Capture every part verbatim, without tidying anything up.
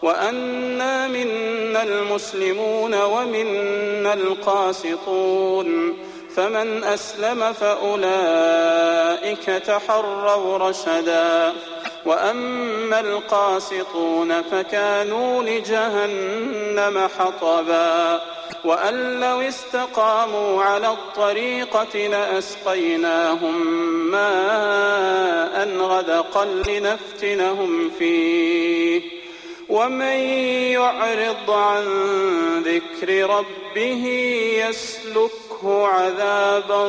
وأنا منا المسلمون ومنا القاسطون فمن أسلم فأولئك تحروا رشدا وأما القاسطون فكانوا لجهنم حطبا وأن لو استقاموا على الطريقة لأسقيناهم ماء غدقا لنفتنهم فيه ومن يعرض عن ذكر ربه يسلكه عذابا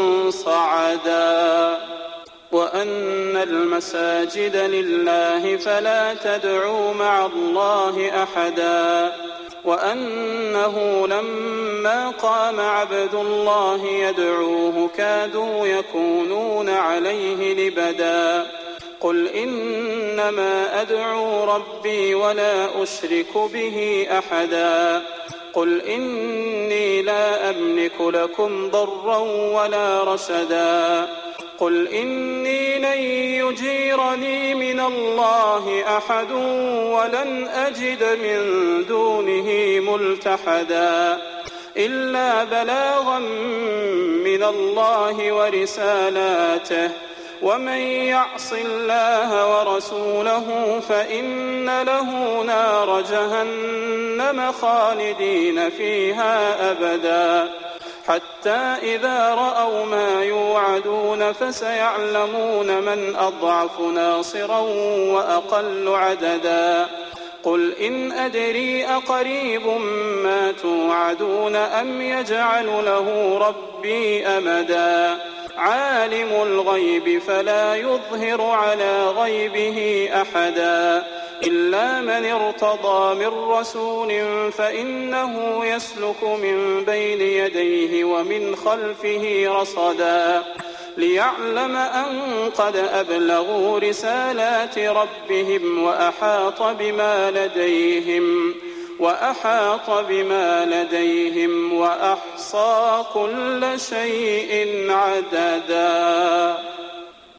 صعدا وأن المساجد لله فلا تدعوا مع الله أحدا وأنه لما قام عبد الله يدعوه كادوا يكونون عليه لبدا قل إنما أدعو ربي ولا أشرك به أحدا قل إني لا أملك لكم ضرا ولا رشدا قل إني لن يجيرني من الله أحد ولن أجد من دونه ملتحدا إلا بلاغا من الله ورسالاته ومن يعص الله ورسوله فإن له نار جهنم خالدين فيها أبدا حتى إذا رأوا ما يوعدون فسيعلمون من أضعف ناصرا وأقل عددا قل إن أدري أقريب ما توعدون أم يجعل له ربي أمدا عالم الغيب فلا يظهر على غيبه أحدا إلا من ارتضى من رسول فإنه يسلك من بين يديه ومن خلفه رصدا ليعلم أن قد أبلغوا رسالات ربهم وأحاط بما لديهم وأحاط بما لديهم وأحصى كل شيء عددا.